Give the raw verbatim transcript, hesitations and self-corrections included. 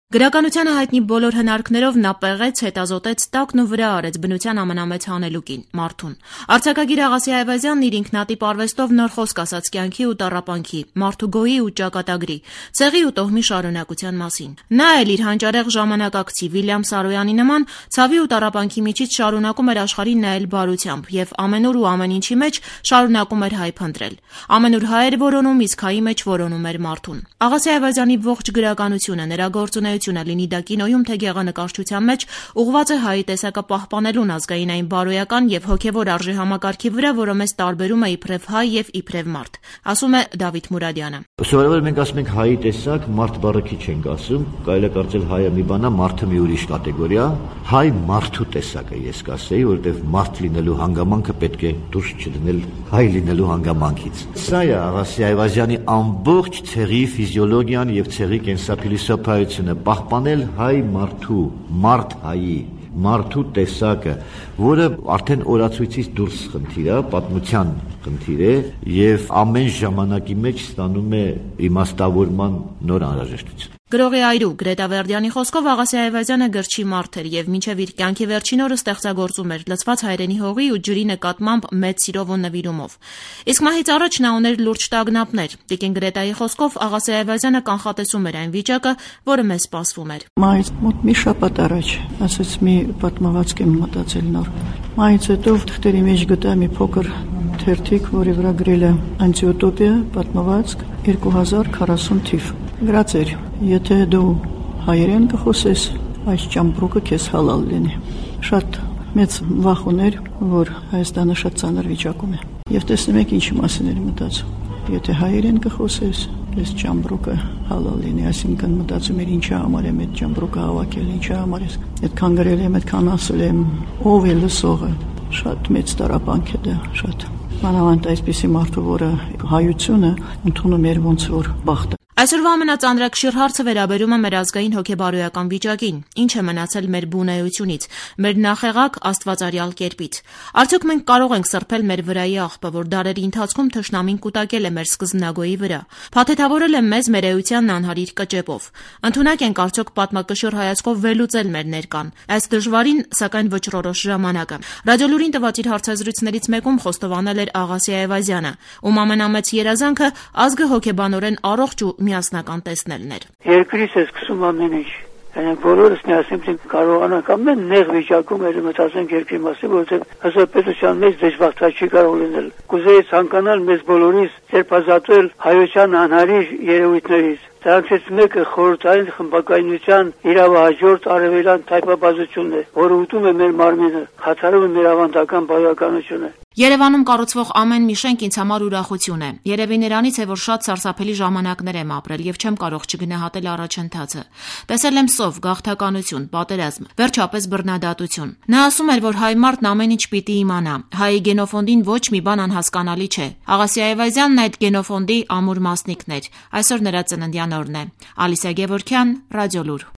Գրականությանը հայտնի բոլոր հնարքներով նա պեղեց, հետազոտեց, տակն ու վրա արեց բնության ամենամեծ հանելուկին՝ մարդուն։ Արձակագիր Աղասի Այվազյանն իր ինքնատիպ արվեստով նոր խոսք ասաց կյանքի ու տառապանքի, մարդու գոյի ու ճակատագրի, ցեղի ու տոհմի շարունակության մասին։ Նա էլ իր հանճարեղ ժամանակակցի Վիլյամ Սարոյանի նման ցավի ու տառապանքի միջից շարունակում էր աշխարհին նայել բարությամբ եւ ամենուր ու ամեն ինչի մեջ շարունակում էր հայ փնտրել։ Ամենուր հայ էր որոնում, իսկ հայի մեջ որոնում էր մարդուն։ Աղասի Այվազյանի ողջ գրականությունը, նրա գործունեությունը լինի դա կինոյում թե գեղանկարչության մեջ ուղղված է հայի տեսակը պահպանելուն ազգային այն բարոյական եւ հոգեվոր արժե համակարգի վրա, որը մեզ տարբերում է իբրև հայ եւ իբրև մարդ, ասում է Դավիթ Մուրադյանը։ Սովորաբար մենք ասում ենք հայի տեսակ, մարդ բառը քիչ ենք ասում, կարելի է կարծել հայը մի բան է, մարդը մի ուրիշ կատեգորիա։ Հայ մարդու տեսակը ես կասեի, որովհետեւ մարդ լինելու հանգամանքը պետք է դուրս չդնել հայ լինելու հանգամանքից։ Սա է Աղասի Այվազյանի ամբողջ ցեղի ֆիզիոլոգիան եւ ցեղի կենսափիլիսոփայությունը, պահպանել հայ մարդու, մարդ հայի, մարդու տեսակը, որը արդեն օրացույցից դուրս խնդիր է, պատմության խնդիր է եւ ամեն ժամանակի մեջ ստանում է իմաստավորման նոր անհրաժեշտություն։ Գրողի այրու Գրետա Վերդյանի խոսքով Աղասի Այվազյանը գրչի մարդ էր եւ մինչեւ իր կյանքի վերջին օրը ստեղծագործում էր լցված հայրենի հողի ու ջրի նկատմամբ մեծ սիրով ու նվիրումով։ Իսկ մահից առաջ նա ուներ լուրջ տագնապներ։ Տիկին Գրետայի խոսքով Աղասի Այվազյանը կանխատեսում էր այն վիճակը, որը մեզ սպասվում էր։ Մայից մոտ մի շաբաթ առաջ ասած մի պատմվածք եմ մտածել նոր։ Մայից հետո թղթերի մեջ գտա մի փոքր թերթիկ, որի վրա գրել է Անտիուտոպիա պատմվածք երկու հազար քառասուն թիվ։ Գրած էր. Եթե դու հայերեն կխոսես, այս ճամպրուկը քեզ հալալ լինի։ Շատ մեծ վախ ուներ, որ Հայաստանը շատ ծանր վիճակում է։ Եվ տեսնում եք ինչի մասին էր մտածում։ Եթե հայերեն կխոսես, այս ճամպրուկը հալալ լինի, այսինքն մտածում էր ինչի համար եմ այդ ճամպրուկը հավաքել, ինչի համար ես։ Այդքան գրել եմ, այդքան ասել եմ, ով է լսողը։ Շատ մեծ տառապանք է դա, շատ։ Մանավանդ այսպիսի մարդու, որը հայությունը ընդունում էր ոնց որ բախտը։ Այսօրվա ամենածանրակշիռ հարցը վերաբերում է մեր ազգային հոգեբարոյական վիճակին, ինչ է մնացել մեր բունայությունից, մեր նախեղակ աստվածարյալ կերպից։ Արդյոք մենք կարող ենք սրբել մեր վրայի աղբը, որ դարերի ընթացքում թշնամին կուտակել է մեր սկզբնագոյի վրա, փաթեթավորել է մեզ մեր էությանն անհարիր կճեպով։ Ընդունակ ենք արդյոք պատմակշիռ հայացքով վերլուծել մեր ներկան, այս դժվարին, սակայն վճռորոշ ժամանակը։ Ռադիոլուրին տված իր հարցազրույցներից մեկում խոստովանել էր Աղասի Այվազյանը, ում ամենամեծ երազանքը ազգը հոգեբանորեն առողջ ու միասնական տեսնելն էր։ Երկրից է սկսում ամեն ինչ։ Այնինք բոլորս միասին կարողանանք ամեն նեղ վիճակում էլ մտածենք երկրի մասին, որովհետև հզորապետության մեջ դժբախտա չի կարող լինել։ Կուզեի ցանկանալ մեզ բոլորիս ձերբազատվել հայության անհարիր երևույթներից։ Դրանցից մեկը խորհրդային խմբակայնության իրավահաջորդ արևելյան թայփաբազությունն է, որը ուտում է մեր մարմինը, խաթարում է մեր ավանդական բարոյականությունը։ Երևանում կառուցվող ամեն մի շենք ինձ համար ուրախություն է։ Երևի նրանից է, որ շատ սարսափելի ժամանակներ եմ ապրել եւ չեմ կարող չգնահատել առաջընթացը։ Տեսել եմ սով, գաղթականություն, պատերազմ, վերջապես բռնադատություն։ Նա ասում էր, որ հայ մարդն ամեն ինչ պիտի իմանա։ Հայի գենոֆոնդին ոչ մի բան անհասկանալի չէ։ Աղասի Այվազյանն այդ գենոֆոնդի ամուր մասնիկն էր։ Այսօր նրա ծննդյան օրն է։ Ալիսա Գևորգյան, Ռադիոլուր։